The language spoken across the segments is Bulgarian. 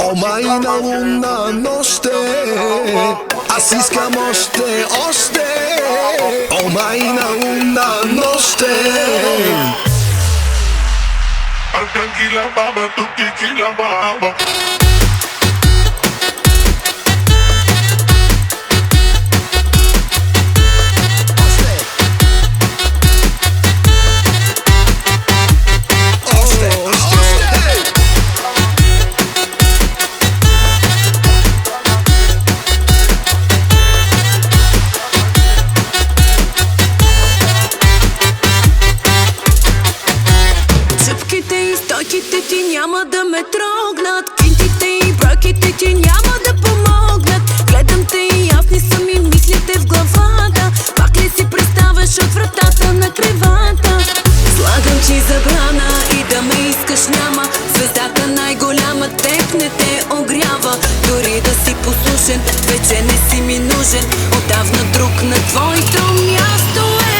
О, майна лунна нощ е, аз искам още, още. О, майна лунна нощ е. Tranquila baba, tu kikila baba. Стойките ти няма да ме трогнат, кинтите и бройките ти няма да помогнат. Гледам те и аз не са ми мислите в главата. Пак ли си представяш от вратата на кревата? Слагам ти забрана и да ме искаш няма. Звездата най-голяма теб не те огрява. Дори да си послушен, вече не си ми нужен. Отдавна друг на твоето място е.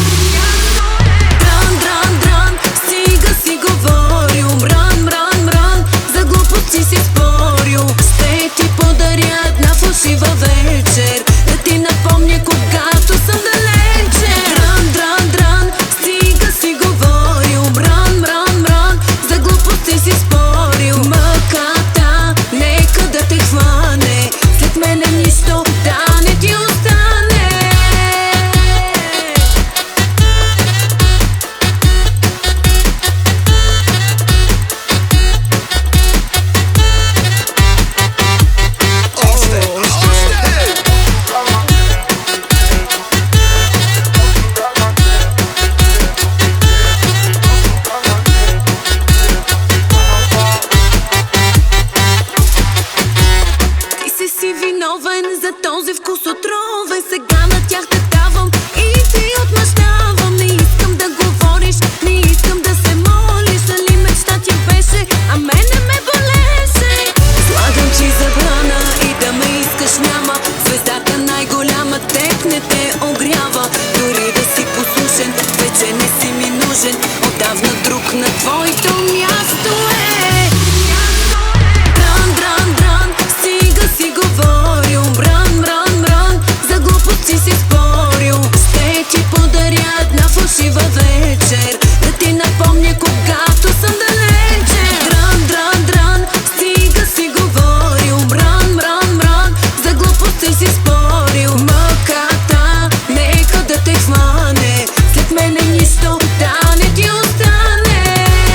Си си спорил, ще ти подаря една фалшива вечер, да ти напомня когато съм далече. Дран, дран, дран, стига си говорил. Мран, мран, мран, за глупости си спорил. Мъката, нека да те хване, след мене нищо да не ти остане. За този вкус отровен, сега на тях те давам и ти отмъщавам. Не искам да говориш, не искам да се молиш. Дали мечта ти беше, а мене ме болеше. Слагам ти забрана и да ме искаш няма. Звездата най-голяма теб не те огрява. Дори да си послушен, вече не си ми нужен. Отдавна друг на твоето място е. Дран, дран, дран, стига си говорил. Си си спорил, ще ти подаря една фалшива вечер, да ти напомня когато съм далече. Дран, дран, дран, стига си говорил. Мран, мран, мран, за глупости си спорил. Мъката, нека да те хване, след мене нищо да не ти остане.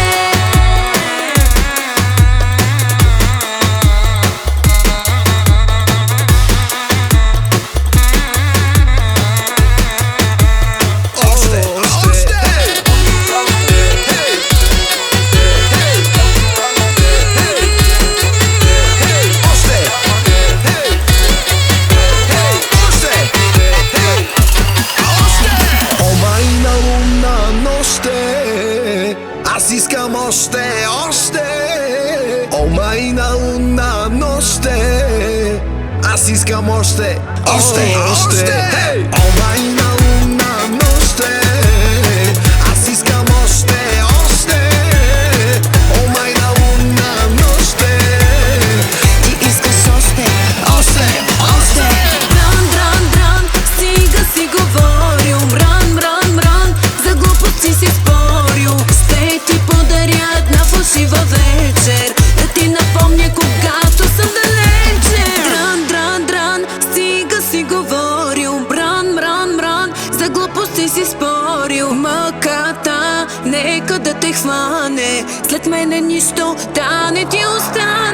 Аз искам още, още. О, майна лунна нощ е, аз искам още, още, още. О, майна лунна нощ е, аз искам още, още. О, майна лунна нощ е, ти искаш още, още, още. Дран, дран, дран, стига си говорил. Мран, мран, мран, за глупости си спорил. Ще ти подаря една фалшива вечер, да ти напомня когато съм далече. Дран, дран, дран, стига си говорил. Мран, мран, мран, за глупости си спорил. Мъката, нека да те хване, след мене нищо да не ти остане.